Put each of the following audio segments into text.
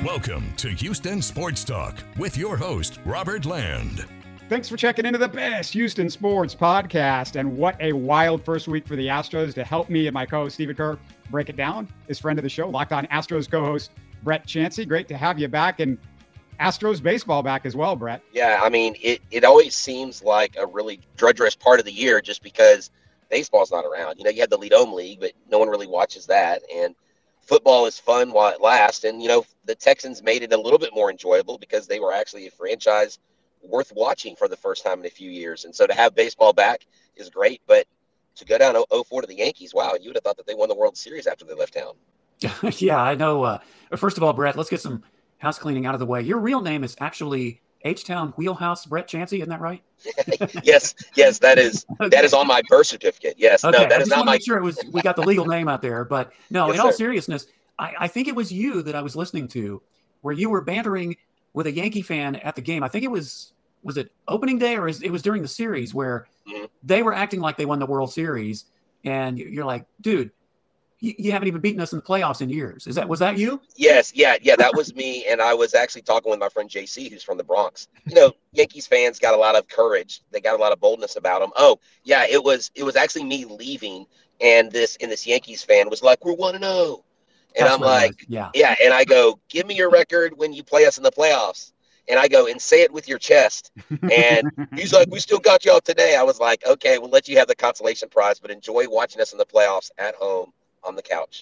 Welcome to Houston Sports Talk with your host, Robert Land. Thanks for checking into the best Houston Sports Podcast. And what a wild first week for the Astros. To help me and my co-host, Stephen Kerr, break it down is friend of the show, Locked On Astros co-host, Brett Chansey. Great to have you back, and Astros baseball back as well, Brett. Yeah, I mean, it always seems like a really drudgerous part of the year just because baseball's not around. You know, you had the Lead-Ohm League, but no one really watches that. And football is fun while it lasts. And, you know, the Texans made it a little bit more enjoyable because they were actually a franchise worth watching for the first time in a few years. And so to have baseball back is great. But to go down 0-4 to the Yankees, wow, you would have thought that they won the World Series after they left town. Yeah, I know. First of all, Brett, let's get some house cleaning out of the way. Your real name is actually H-Town Wheelhouse Brett Chansey, isn't that right? Yes, that is on my birth certificate. Yes, okay. No, that is not my. Make sure we got the legal name out there, but no. Yes, in all sir. seriousness, I think it was you that I was listening to, where you were bantering with a Yankee fan at the game. I think it was it opening day or it was during the series where they were acting like they won the World Series, and you're like, dude, you haven't even beaten us in the playoffs in years. Was that you? Yes, yeah, that was me. And I was actually talking with my friend JC, who's from the Bronx. You know, Yankees fans got a lot of courage. They got a lot of boldness about them. Oh, yeah, it was actually me leaving, and this Yankees fan was like, "We're 1-0," and I'm like, yeah. And I go, "Give me your record when you play us in the playoffs." And I go, "And say it with your chest." And he's like, "We still got y'all today." I was like, "Okay, we'll let you have the consolation prize, but enjoy watching us in the playoffs at home on the couch."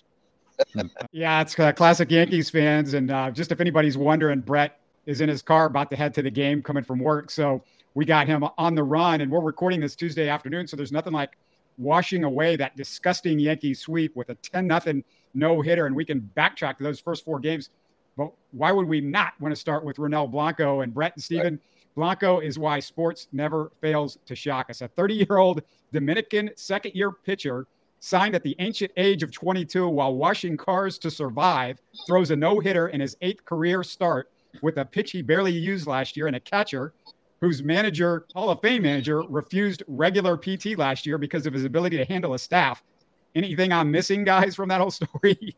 Yeah, it's classic Yankees fans. And just if anybody's wondering, Brett is in his car about to head to the game coming from work. So we got him on the run, and we're recording this Tuesday afternoon. So there's nothing like washing away that disgusting Yankee sweep with a 10-0 no-hitter. And we can backtrack to those first four games. But why would we not want to start with Ronel Blanco? And Brett and Steven, Blanco is why sports never fails to shock us. A 30-year-old Dominican second-year pitcher signed at the ancient age of 22 while washing cars to survive, throws a no-hitter in his 8th career start with a pitch he barely used last year, and a catcher whose manager, Hall of Fame manager, refused regular PT last year because of his ability to handle a staff. Anything I'm missing, guys, from that whole story?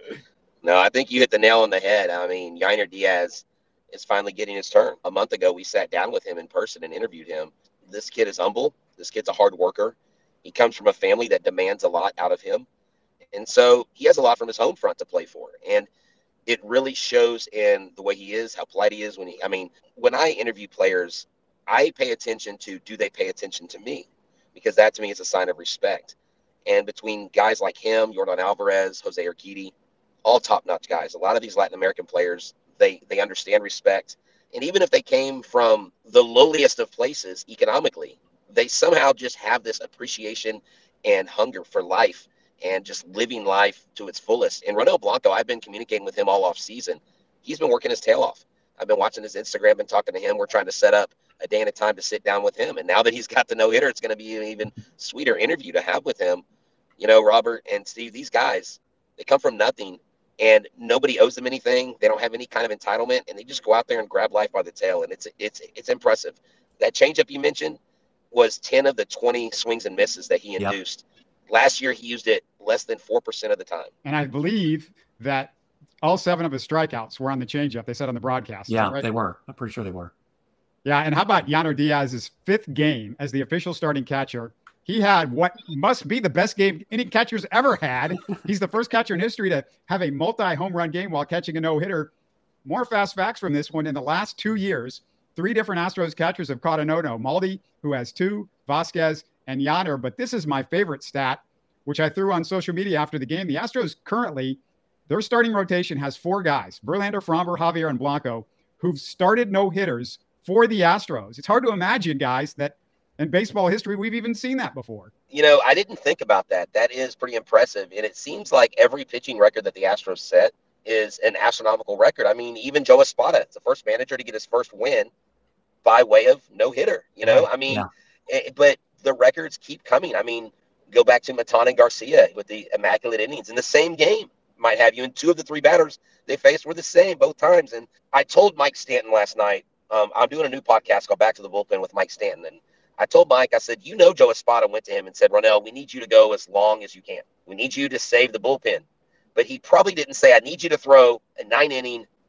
No, I think you hit the nail on the head. I mean, Yainer Diaz is finally getting his turn. A month ago, we sat down with him in person and interviewed him. This kid is humble. This kid's a hard worker. He comes from a family that demands a lot out of him. And so he has a lot from his home front to play for. And it really shows in the way he is, how polite he is. When I interview players, I pay attention to, do they pay attention to me? Because that to me is a sign of respect. And between guys like him, Yordan Alvarez, Jose Urquidy, all top-notch guys. A lot of these Latin American players, they understand respect. And even if they came from the lowliest of places economically, they somehow just have this appreciation and hunger for life and just living life to its fullest. And Ronel Blanco, I've been communicating with him all off season. He's been working his tail off. I've been watching his Instagram, been talking to him. We're trying to set up a day and a time to sit down with him. And now that he's got the no-hitter, it's going to be an even sweeter interview to have with him. You know, Robert and Steve, these guys, they come from nothing, and nobody owes them anything. They don't have any kind of entitlement, and they just go out there and grab life by the tail. And it's impressive. That changeup you mentioned was 10 of the 20 swings and misses that he induced. Last year, he used it less than 4% of the time. And I believe that all 7 of his strikeouts were on the changeup. They said on the broadcast. Yeah, right? They were. I'm pretty sure they were. Yeah, and how about Yainer Diaz's 5th game as the official starting catcher? He had what must be the best game any catcher's ever had. He's the first catcher in history to have a multi-home run game while catching a no-hitter. More fast facts from this one. In the last 2 years, 3 different Astros catchers have caught a no-no. Maldi, who has 2, Vasquez, and Yainer. But this is my favorite stat, which I threw on social media after the game. The Astros currently, their starting rotation has 4 guys, Verlander, Framber, Javier, and Blanco, who've started no-hitters for the Astros. It's hard to imagine, guys, that in baseball history, we've even seen that before. You know, I didn't think about that. That is pretty impressive. And it seems like every pitching record that the Astros set is an astronomical record. I mean, even Joe Espada, it's the first manager to get his first win by way of no-hitter, you know? Right. I mean, but the records keep coming. I mean, go back to Matan and Garcia with the immaculate innings in the same game. Might have you, and 2 of the 3 batters they faced were the same both times. And I told Mike Stanton last night, I'm doing a new podcast called Back to the Bullpen with Mike Stanton. And I told Mike, I said, you know, Joe Espada went to him and said, Ronel, we need you to go as long as you can. We need you to save the bullpen. But he probably didn't say, I need you to throw a 9-inning,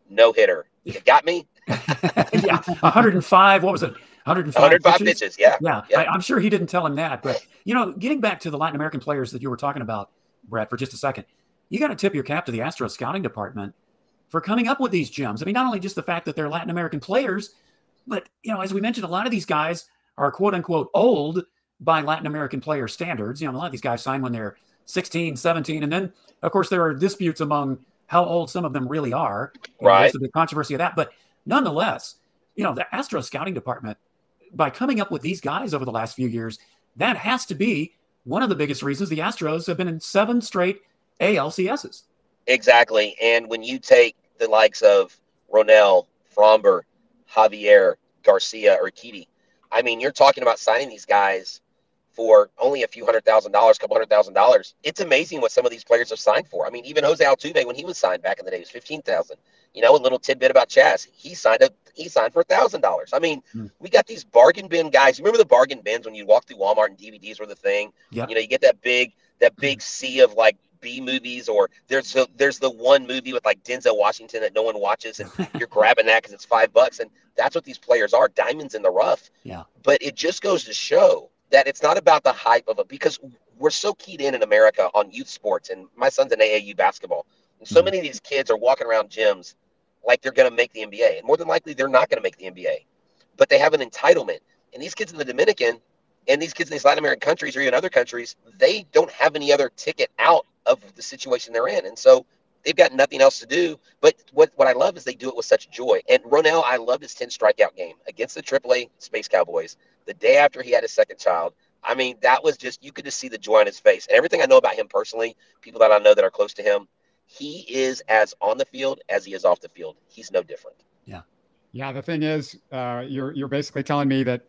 no hitter. You got me? Yeah, 105. What was it? 105 pitches. Yeah. I'm sure he didn't tell him that. But, getting back to the Latin American players that you were talking about, Brett, for just a second, you got to tip your cap to the Astros scouting department for coming up with these gems. I mean, not only just the fact that they're Latin American players, but, as we mentioned, a lot of these guys are quote unquote old by Latin American player standards. A lot of these guys sign when they're 16, 17. And then, of course, there are disputes among how old some of them really are. Right. There's a big controversy of that. But nonetheless, the Astros scouting department, by coming up with these guys over the last few years, that has to be one of the biggest reasons the Astros have been in 7 straight ALCSs. Exactly. And when you take the likes of Ronel, Fromber, Javier, Garcia, Urquidy, I mean, you're talking about signing these guys for only a few $100,000, couple $100,000. It's amazing what some of these players have signed for. I mean, even Jose Altuve, when he was signed back in the day, was $15,000. A little tidbit about Chas, he signed for $1,000. I mean, we got these bargain bin guys. You remember the bargain bins when you walk through Walmart and DVDs were the thing? Yep. You get that big sea of like B movies, or there's the one movie with like Denzel Washington that no one watches, and you're grabbing that because it's $5, and that's what these players are, diamonds in the rough. Yeah. But it just goes to show that it's not about the hype of it, because we're so keyed in America on youth sports, and my son's in AAU basketball, and so many of these kids are walking around gyms like they're going to make the NBA, and more than likely they're not going to make the NBA, but they have an entitlement. And these kids in the Dominican and these kids in these Latin American countries or even other countries, they don't have any other ticket out of the situation they're in. And so they've got nothing else to do. But what I love is they do it with such joy. And Ronel, I loved his 10 strikeout game against the AAA Space Cowboys the day after he had his second child. I mean, that was just, you could just see the joy on his face. And everything I know about him personally, people that I know that are close to him, he is as on the field as he is off the field. He's no different. Yeah. Yeah. The thing is, you're basically telling me that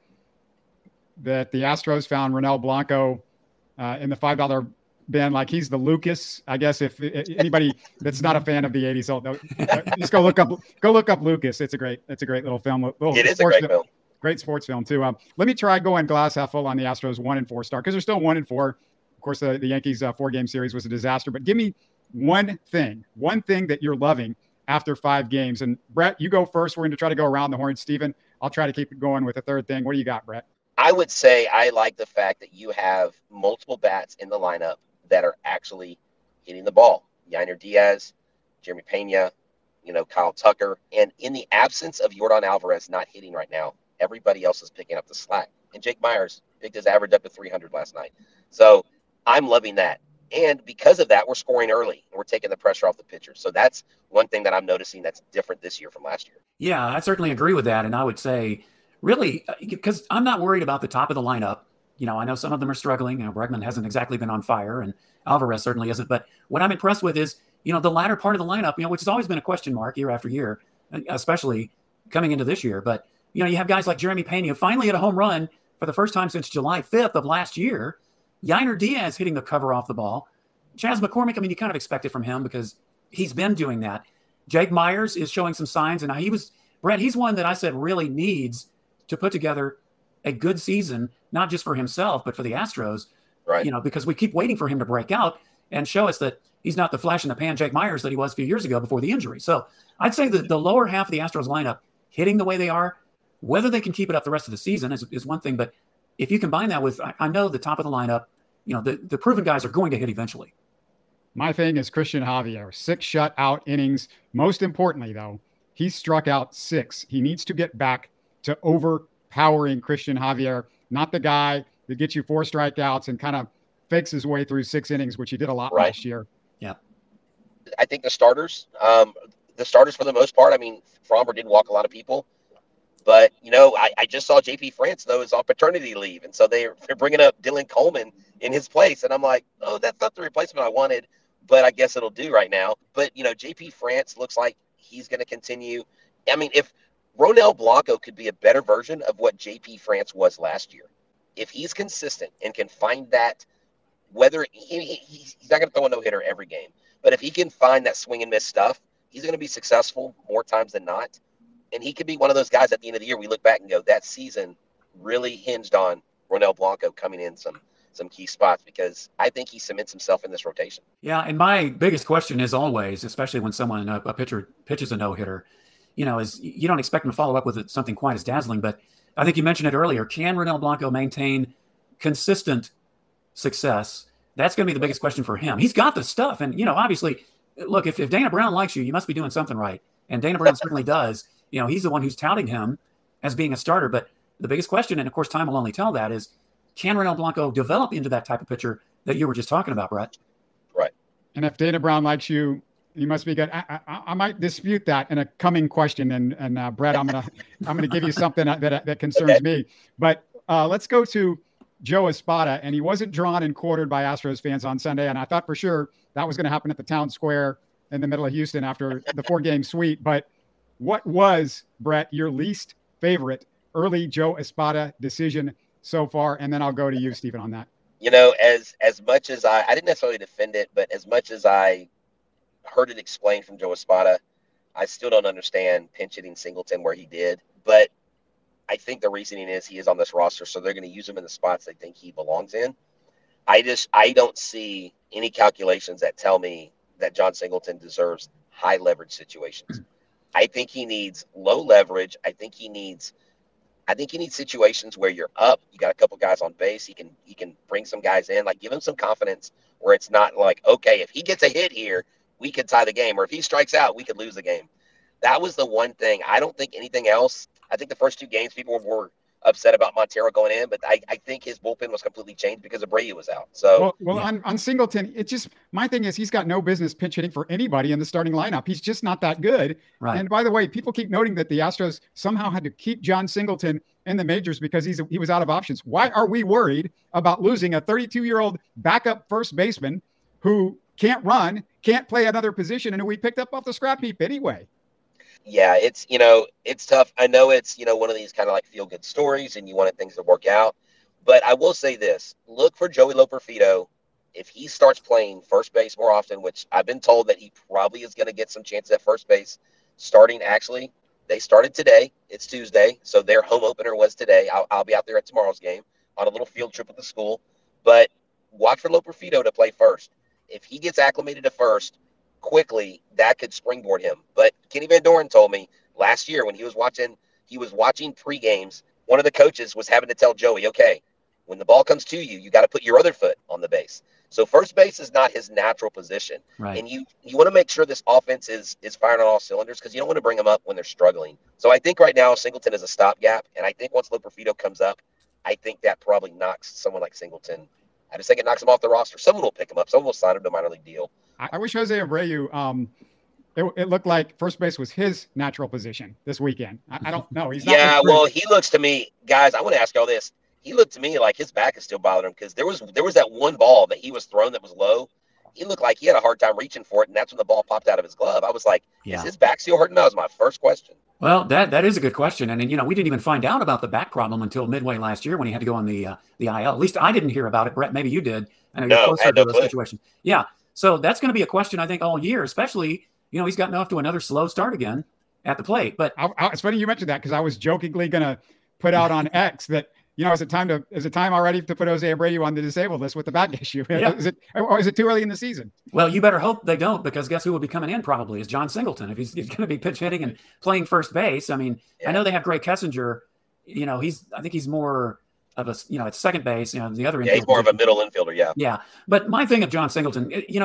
the Astros found Ronel Blanco in the $5 bin, like he's the Lucas. I guess if anybody that's not a fan of the 80s, just go look up Lucas. It's a great little film. It is a great film. Great sports film too. Let me try going glass half full on the Astros 1-4 start, because they're still 1-4. Of course, the Yankees 4-game series was a disaster. But give me one thing that you're loving after 5 games. And Brett, you go first. We're going to try to go around the horn. Steven, I'll try to keep it going with a third thing. What do you got, Brett? I would say I like the fact that you have multiple bats in the lineup that are actually hitting the ball. Yainer Diaz, Jeremy Pena, Kyle Tucker. And in the absence of Yordan Alvarez not hitting right now, everybody else is picking up the slack. And Jake Myers picked his average up to 300 last night. So I'm loving that. And because of that, we're scoring early and we're taking the pressure off the pitchers. So that's one thing that I'm noticing that's different this year from last year. Yeah, I certainly agree with that. And I would say, really, because I'm not worried about the top of the lineup. I know some of them are struggling. Bregman hasn't exactly been on fire, and Alvarez certainly isn't. But what I'm impressed with is, the latter part of the lineup, which has always been a question mark year after year, especially coming into this year. But, you have guys like Jeremy Pena, who finally hit a home run for the first time since July 5th of last year. Yainer Diaz hitting the cover off the ball. Chas McCormick, you kind of expect it from him because he's been doing that. Jake Myers is showing some signs, and he's one that I said really needs to put together a good season, not just for himself, but for the Astros, right? Because we keep waiting for him to break out and show us that he's not the flash in the pan Jake Myers that he was a few years ago before the injury. So I'd say that the lower half of the Astros lineup hitting the way they are, whether they can keep it up the rest of the season is one thing. But if you combine that with, I know the top of the lineup, the proven guys are going to hit eventually. My thing is Christian Javier, 6 shutout innings. Most importantly, though, he struck out 6. He needs to get back to overpowering Christian Javier, not the guy that gets you 4 strikeouts and kind of fakes his way through 6 innings, which he did a lot last year. Yeah. I think the starters for the most part, Fromber did walk a lot of people, but I just saw JP France though is on paternity leave. And so they're bringing up Dylan Coleman in his place. And I'm like, oh, that's not the replacement I wanted, but I guess it'll do right now. But JP France looks like he's going to continue. If Ronel Blanco could be a better version of what JP France was last year, if he's consistent and can find that, whether he's not going to throw a no-hitter every game, but if he can find that swing and miss stuff, he's going to be successful more times than not. And he could be one of those guys at the end of the year we look back and go, that season really hinged on Ronel Blanco coming in some some key spots, because I think he cements himself in this rotation. Yeah, and my biggest question is always, especially when a pitcher pitches a no-hitter, is you don't expect him to follow up with something quite as dazzling. But I think you mentioned it earlier. Can Ronel Blanco maintain consistent success? That's going to be the biggest question for him. He's got the stuff. And, obviously, look, if Dana Brown likes you, you must be doing something right. And Dana Brown certainly does. He's the one who's touting him as being a starter. But the biggest question, and of course time will only tell that, is can Ronel Blanco develop into that type of pitcher that you were just talking about, Brett? Right. And if Dana Brown likes you, you must be good. I might dispute that in a coming question. And Brett, I'm gonna give you something that concerns me. But let's go to Joe Espada. And he wasn't drawn and quartered by Astros fans on Sunday. And I thought for sure that was going to happen at the town square in the middle of Houston after the 4-game sweep. But what was, Brett, your least favorite early Joe Espada decision so far? And then I'll go to you, Stephen, on that. As much as I didn't necessarily defend it, but as much as I heard it explained from Joe Espada, I still don't understand pinch hitting Singleton where he did. But I think the reasoning is he is on this roster, so they're going to use him in the spots they think he belongs in. I don't see any calculations that tell me that John Singleton deserves high leverage situations. I think he needs low leverage. I think he needs situations where you're up, you got a couple guys on base, he can bring some guys in, like give him some confidence where it's not like, okay, if he gets a hit here, we could tie the game, or if he strikes out, we could lose the game. That was the one thing. I don't think anything else. I think the first 2 games people were upset about Montero going in, but I think his bullpen was completely changed because Abreu was out. So well yeah. on Singleton, my thing is he's got no business pinch hitting for anybody in the starting lineup. He's just not that good. Right. And by the way, people keep noting that the Astros somehow had to keep John Singleton in the majors because he was out of options. Why are we worried about losing a 32-year-old backup first baseman who can't run, can't play another position, and who we picked up off the scrap heap anyway? Yeah, it's tough. I know it's, one of these kind of like feel good stories and you wanted things to work out. But I will say this, look for Joey Loperfido. If he starts playing first base more often, which I've been told that he probably is going to get some chances at first base starting. Actually, they started today. It's Tuesday. So their home opener was today. I'll be out there at tomorrow's game on a little field trip with the school, but watch for Loperfido to play first. If he gets acclimated to first quickly, that could springboard him. But Kenny Van Doren told me last year when he was watching pre-games, one of the coaches was having to tell Joey, okay, when the ball comes to you, you got to put your other foot on the base. So first base is not his natural position. Right. And you want to make sure this offense is firing on all cylinders because you don't want to bring them up when they're struggling. So I think right now Singleton is a stopgap. And I think once Loperfido comes up, I think that probably knocks someone like Singleton. I just think it knocks him off the roster. Someone will pick him up. Someone will sign him to a minor league deal. I wish Jose Abreu, it looked like first base was his natural position this weekend. I don't know. He's not. Yeah, well, he looks to me, guys, I want to ask y'all this. He looked to me like his back is still bothering him because there was that one ball that he was thrown that was low. He looked like he had a hard time reaching for it, and that's when the ball popped out of his glove. I was like, Is his back still hurting? That was my first question. Well, that is a good question. And we didn't even find out about the back problem until midway last year when he had to go on the IL. At least I didn't hear about it. Brett, maybe you did. I know you're closer to the situation. Yeah. So that's going to be a question, I think, all year, especially, he's gotten off to another slow start again at the plate. But it's funny you mentioned that because I was jokingly going to put out on X that, is it time already to put Jose Abreu on the disabled list with the back issue? Yeah. Is it too early in the season? Well, you better hope they don't, because guess who will be coming in probably is John Singleton. If he's going to be pitch hitting and playing first base. I mean, I know they have Gray Kessinger. I think he's more of a, at second base, the other. Yeah, he's more of a middle infielder. Yeah. Yeah. But my thing of John Singleton,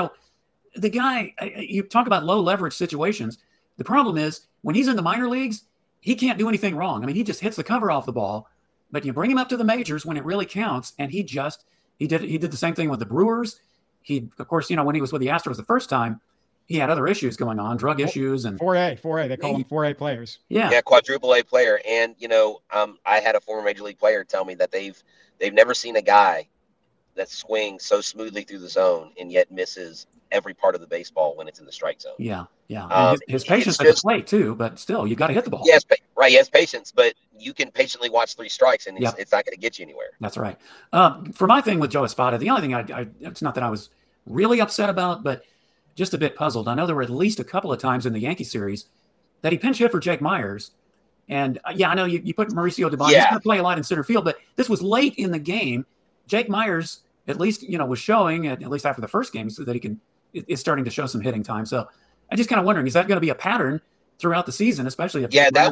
the guy, you talk about low leverage situations. The problem is when he's in the minor leagues, he can't do anything wrong. I mean, he just hits the cover off the ball, but you bring him up to the majors when it really counts. And he did the same thing with the Brewers. He, of course, when he was with the Astros the first time, he had other issues going on, drug issues and 4A. They call them 4A players. Yeah, quadruple A player. And I had a former major league player tell me that they've never seen a guy that swings so smoothly through the zone and yet misses every part of the baseball when it's in the strike zone. Yeah. His patience at the plate too, but still, you got to hit the ball. Yes, right. He has patience, but you can patiently watch 3 strikes, and it's not going to get you anywhere. That's right. For my thing with Joe Espada, the only thing it's not that I was really upset about, but just a bit puzzled. I know there were at least a couple of times in the Yankee series that he pinch hit for Jake Myers. And I know you put Mauricio Dubon. He's going to play a lot in center field, but this was late in the game. Jake Myers at least, was showing at least after the first game, so that he is starting to show some hitting time. So I just kind of wondering, is that going to be a pattern throughout the season, especially if that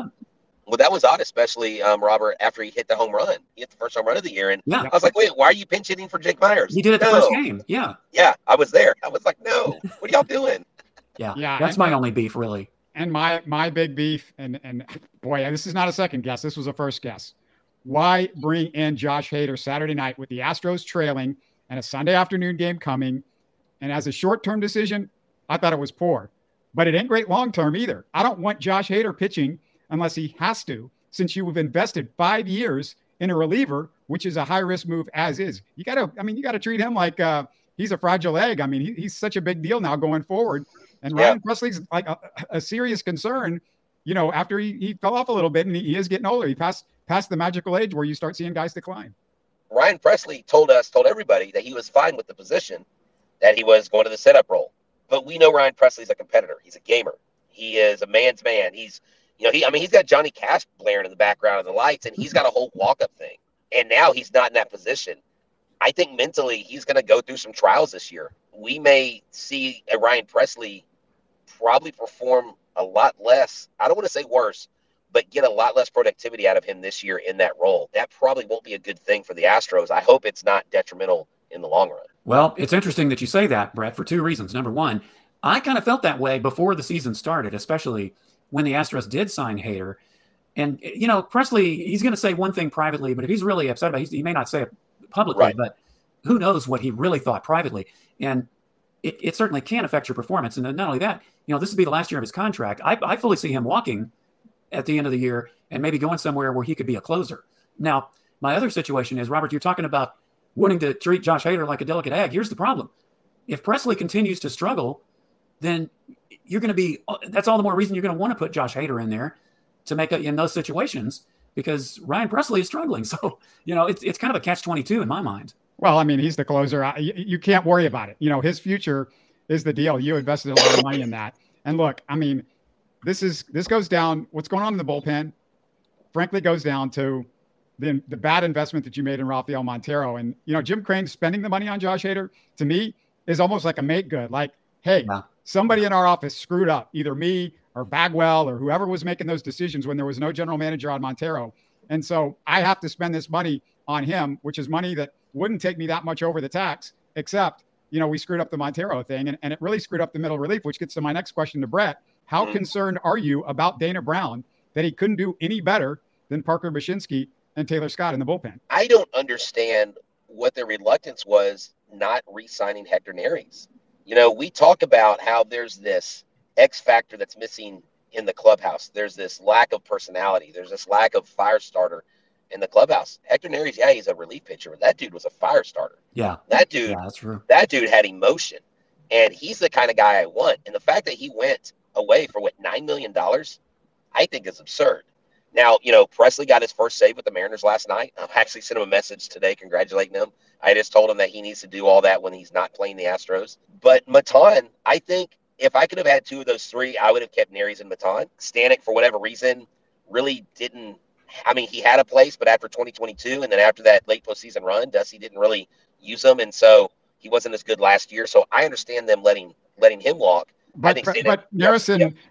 was odd, especially Robert, after he hit the home run. He hit the first home run of the year, and I was like, wait, why are you pinch hitting for Jake Myers? He did it the first game. Yeah, I was there. I was like, no, what are y'all doing? Yeah, that's my only beef, really. And my big beef, and boy, this is not a second guess. This was a first guess. Why bring in Josh Hader Saturday night with the Astros trailing and a Sunday afternoon game coming? And as a short-term decision, I thought it was poor. But it ain't great long-term either. I don't want Josh Hader pitching unless he has to, since you have invested 5 years in a reliever, which is a high-risk move as is. You got to treat him like he's a fragile egg. I mean, he's such a big deal now going forward. And Ryan Presley's like a serious concern, after he fell off a little bit, and he is getting older. He passed the magical age where you start seeing guys decline. Ryan Presley told everybody that he was fine with the position, that he was going to the setup role. But we know Ryan Presley's a competitor. He's a gamer. He is a man's man. He's got Johnny Cash blaring in the background of the lights, and he's got a whole walk-up thing. And now he's not in that position. I think mentally he's going to go through some trials this year. We may see a Ryan Presley probably perform a lot less. I don't want to say worse, but get a lot less productivity out of him this year in that role. That probably won't be a good thing for the Astros. I hope it's not detrimental in the long run. Well, it's interesting that you say that, Brett, for two reasons. Number one, I kind of felt that way before the season started, especially when the Astros did sign Hader. And, Presley, he's going to say one thing privately, but if he's really upset about it, he may not say it publicly, right. But who knows what he really thought privately. And it certainly can affect your performance. And not only that, this would be the last year of his contract. I fully see him walking at the end of the year and maybe going somewhere where he could be a closer. Now, my other situation is, Robert, you're talking about wanting to treat Josh Hader like a delicate egg. Here's the problem. If Presley continues to struggle, then you're going to be – that's all the more reason you're going to want to put Josh Hader in there to make in those situations, because Ryan Presley is struggling. So, it's kind of a catch-22 in my mind. Well, I mean, he's the closer. You can't worry about it. His future is the deal. You invested a lot of money in that. And look, I mean, this goes down. What's going on in the bullpen, frankly, goes down to the bad investment that you made in Rafael Montero. And, Jim Crane spending the money on Josh Hader, to me, is almost like a make good. Like, hey, somebody in our office screwed up, either me or Bagwell or whoever was making those decisions when there was no general manager on Montero. And so I have to spend this money on him, which is money that wouldn't take me that much over the tax, except, we screwed up the Montero thing, and it really screwed up the middle relief, which gets to my next question to Brett. How concerned are you about Dana Brown that he couldn't do any better than Parker Bashinsky and Taylor Scott in the bullpen? I don't understand what their reluctance was not re-signing Hector Neris. We talk about how there's this X factor that's missing in the clubhouse. There's this lack of personality. There's this lack of fire starter in the clubhouse. Hector Neris, he's a relief pitcher, but that dude was a fire starter. Yeah. That dude, that's true. That dude had emotion, and he's the kind of guy I want. And the fact that he went away for $9 million, I think is absurd. Now, Presley got his first save with the Mariners last night. I actually sent him a message today congratulating him. I just told him that he needs to do all that when he's not playing the Astros. But Maton, I think if I could have had two of those three, I would have kept Neris and Maton. Stanek, for whatever reason, really didn't. I mean, he had a place, but after 2022 and then after that late postseason run, Dusty didn't really use him, and so he wasn't as good last year. So I understand them letting him walk. But Neris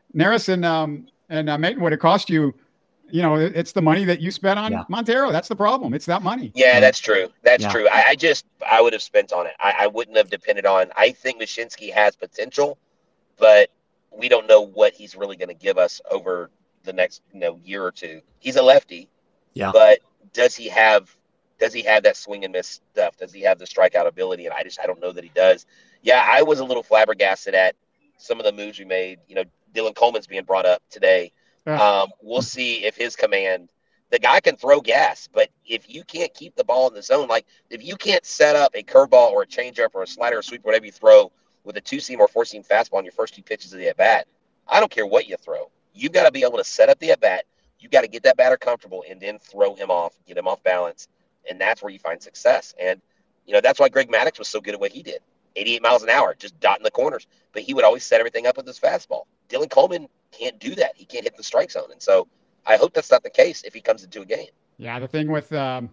and Maton would have cost you. It's the money that you spent on Montero. That's the problem. It's that money. Yeah, that's true. That's true. I would have spent on it. I wouldn't have depended on. I think Mashinsky has potential, but we don't know what he's really going to give us over the next year or two. He's a lefty, but does he have that swing and miss stuff? Does he have the strikeout ability? And I don't know that he does. Yeah, I was a little flabbergasted at some of the moves we made. Dylan Coleman's being brought up today. We'll see if his command. The guy can throw gas, but if you can't keep the ball in the zone, like if you can't set up a curveball or a changeup or a slider or sweep, whatever you throw with a 2-seam or 4-seam fastball on your first two pitches of the at bat, I don't care what you throw. You've got to be able to set up the at bat. You've got to get that batter comfortable and then throw him off, get him off balance, and that's where you find success. And that's why Greg Maddux was so good at what he did. 88 miles an hour, just dotting the corners, but he would always set everything up with his fastball. Dylan Coleman can't do that. He can't hit the strike zone, and so I hope that's not the case if he comes into a game. Yeah, the thing with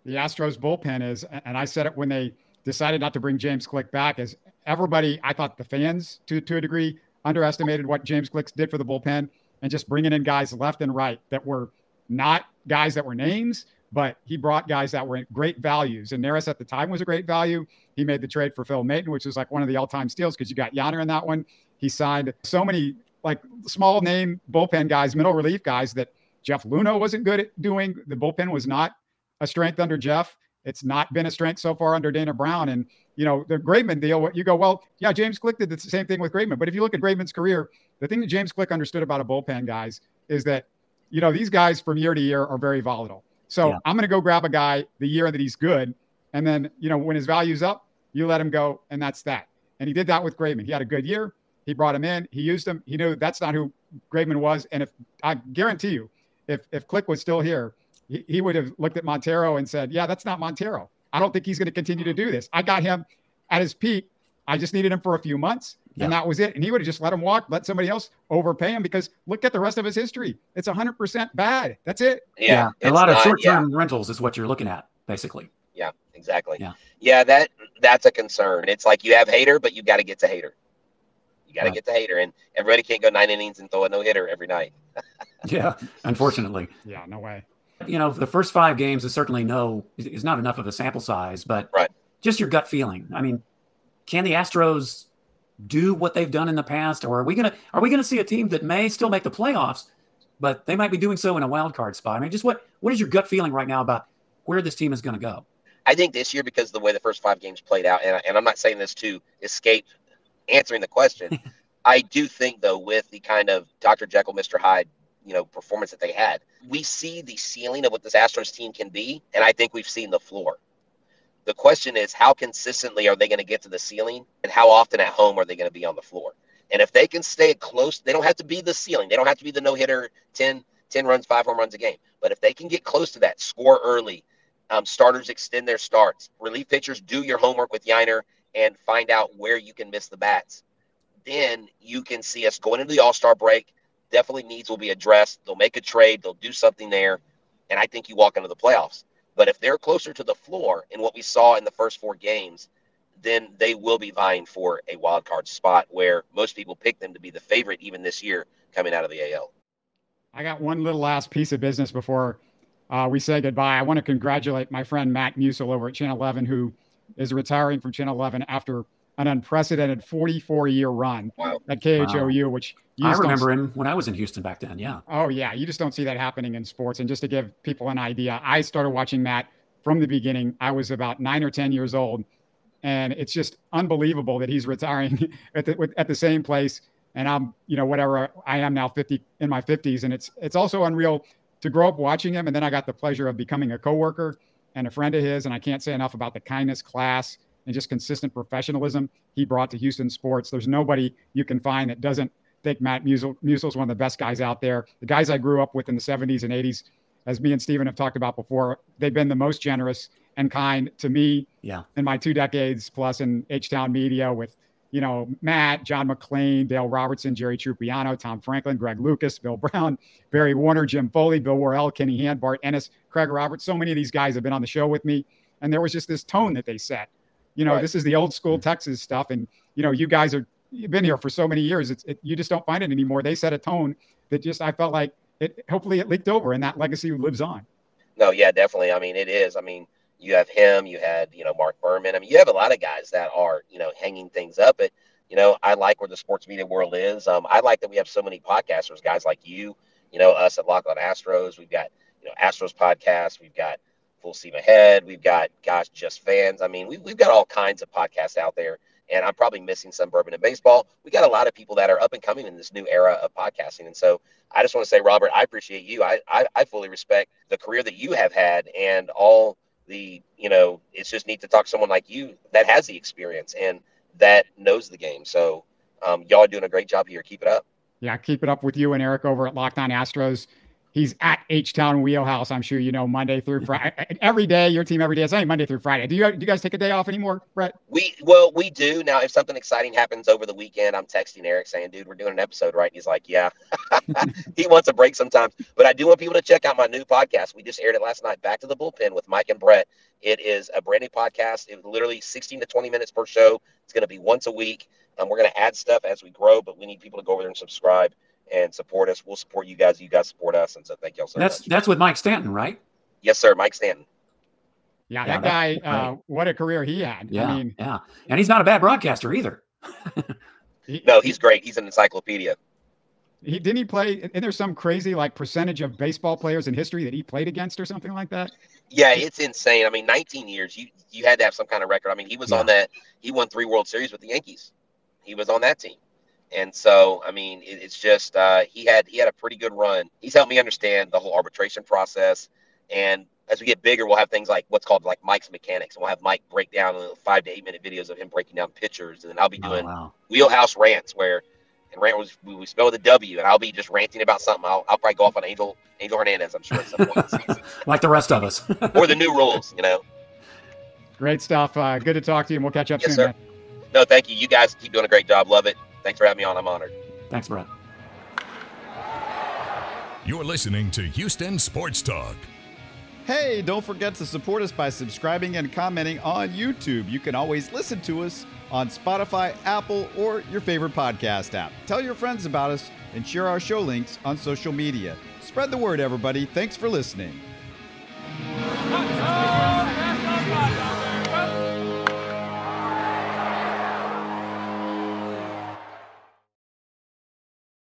the Astros bullpen is, and I said it when they decided not to bring James Click back, is everybody, I thought the fans to a degree underestimated what James Click did for the bullpen, and just bringing in guys left and right that were not guys that were names, but he brought guys that were great values. And Neris at the time was a great value. He made the trade for Phil Maton, which was like one of the all-time steals because you got Yainer in that one. He signed so many like small name bullpen guys, middle relief guys that Jeff Luhnow wasn't good at doing. The bullpen was not a strength under Jeff. It's not been a strength so far under Dana Brown. And, the Graveman deal, you go, well, yeah, James Click did the same thing with Graveman. But if you look at Graveman's career, the thing that James Click understood about a bullpen, guys, is that, these guys from year to year are very volatile. So yeah. I'm going to go grab a guy the year that he's good. And then, when his value's up, you let him go. And that's that. And he did that with Graveman. He had a good year. He brought him in. He used him. He knew that's not who Graveman was. And if I guarantee you, if Click was still here, he would have looked at Montero and said, yeah, that's not Montero. I don't think he's going to continue to do this. I got him at his peak. I just needed him for a few months, and that was it. And he would have just let him walk, let somebody else overpay him, because look at the rest of his history. It's 100% bad. That's it. Yeah. A lot of short-term rentals is what you're looking at, basically. Yeah, exactly. Yeah, that's a concern. It's like you have Hader, but you got to get to Hader. You got to get to Hader, and everybody can't go 9 innings and throw a no-hitter every night. Yeah, unfortunately. Yeah, no way. The first 5 games is certainly is not enough of a sample size, but just your gut feeling. I mean, can the Astros do what they've done in the past, or are we gonna see a team that may still make the playoffs, but they might be doing so in a wild card spot? I mean, just what is your gut feeling right now about where this team is going to go? I think this year, because of the way the first 5 games played out, and I'm not saying this to escape answering the question, I do think, though, with the kind of Dr. Jekyll, Mr. Hyde, performance that they had, we see the ceiling of what this Astros team can be, and I think we've seen the floor. The question is, how consistently are they going to get to the ceiling, and how often at home are they going to be on the floor? And if they can stay close, they don't have to be the ceiling. They don't have to be the no-hitter, 10 runs, 5 home runs a game. But if they can get close to that, score early, starters extend their starts, relief pitchers do your homework with Yainer and find out where you can miss the bats, then you can see us going into the All-Star break. Definitely needs will be addressed. They'll make a trade. They'll do something there. And I think you walk into the playoffs. But if they're closer to the floor in what we saw in the first 4 games, then they will be vying for a wild card spot, where most people pick them to be the favorite even this year coming out of the AL. I got one little last piece of business before we say goodbye. I want to congratulate my friend Matt Musil over at Channel 11, who is retiring from Channel 11 after an unprecedented 44-year run at KHOU, which I remember him when I was in Houston back then. Yeah. Oh yeah. You just don't see that happening in sports. And just to give people an idea, I started watching Matt from the beginning. I was about 9 or 10 years old, and it's just unbelievable that he's retiring at the same place. And I'm, whatever I am now, 50 in my 50s. And it's also unreal to grow up watching him. And then I got the pleasure of becoming a coworker and a friend of his. And I can't say enough about the kindness, class, and just consistent professionalism he brought to Houston sports. There's nobody you can find that doesn't think Matt Musil is one of the best guys out there. The guys I grew up with in the 70s and 80s, as me and Steven have talked about before, they've been the most generous and kind to me in my 2 decades plus in H-Town media with, Matt, John McClain, Dale Robertson, Jerry Trupiano, Tom Franklin, Greg Lucas, Bill Brown, Barry Warner, Jim Foley, Bill Worrell, Kenny Hand, Bart Ennis, Craig Roberts. So many of these guys have been on the show with me. And there was just this tone that they set. This is the old school Texas stuff. And, you guys you've been here for so many years. You just don't find it anymore. They set a tone that I felt like hopefully it leaked over, and that legacy lives on. No, yeah, definitely. I mean, it is. I mean, you have him, you had, Mark Berman. I mean, you have a lot of guys that are, hanging things up. But, I like where the sports media world is. I like that we have so many podcasters, guys like you, us at Locked On Astros. We've got, Astros podcast. We've got Full Steam Ahead. We've got, Just Fans. I mean, we've got all kinds of podcasts out there. And I'm probably missing some Bourbon and Baseball. We got a lot of people that are up and coming in this new era of podcasting. And so I just want to say, Robert, I appreciate you. I fully respect the career that you have had and all the, it's just neat to talk to someone like you that has the experience and that knows the game. So y'all are doing a great job here. Keep it up. Yeah, keep it up with you and Eric over at Locked On Astros. He's at H-Town Wheelhouse. I'm sure you know, Monday through Friday. Every day, your team every day. It's only Monday through Friday. Do you guys take a day off anymore, Brett? We do. Now, if something exciting happens over the weekend, I'm texting Eric saying, dude, we're doing an episode, right? And he's like, yeah. He wants a break sometimes. But I do want people to check out my new podcast. We just aired it last night, Back to the Bullpen with Mike and Brett. It is a brand new podcast. It's literally 16 to 20 minutes per show. It's going to be once a week. We're going to add stuff as we grow, but we need people to go over there and subscribe and support us. We'll support you guys. You guys support us. And so thank y'all so much. That's with Mike Stanton, right? Yes, sir. Mike Stanton. Yeah, that guy, what a career he had. Yeah, I mean, yeah. And he's not a bad broadcaster either. No, he's great. He's an encyclopedia. Didn't he play? Isn't there some crazy percentage of baseball players in history that he played against or something like that? Yeah, it's insane. I mean, 19 years, you had to have some kind of record. I mean, he was on that. He won 3 World Series with the Yankees. He was on that team. And so, I mean, it's just he had a pretty good run. He's helped me understand the whole arbitration process. And as we get bigger, we'll have things like what's called Mike's Mechanics. And we'll have Mike break down 5 to 8 minute videos of him breaking down pitchers. And then I'll be doing Wheelhouse Rants we spell with a W, and I'll be just ranting about something. I'll probably go off on Angel Hernandez, I'm sure, at some point in the season. Like the rest of us. Or the new rules, Great stuff. Good to talk to you, and we'll catch up soon, sir. man. No, thank you. You guys keep doing a great job. Love it. Thanks for having me on. I'm honored. Thanks, Brett. You're listening to Houston Sports Talk. Hey, don't forget to support us by subscribing and commenting on YouTube. You can always listen to us on Spotify, Apple, or your favorite podcast app. Tell your friends about us and share our show links on social media. Spread the word, everybody. Thanks for listening.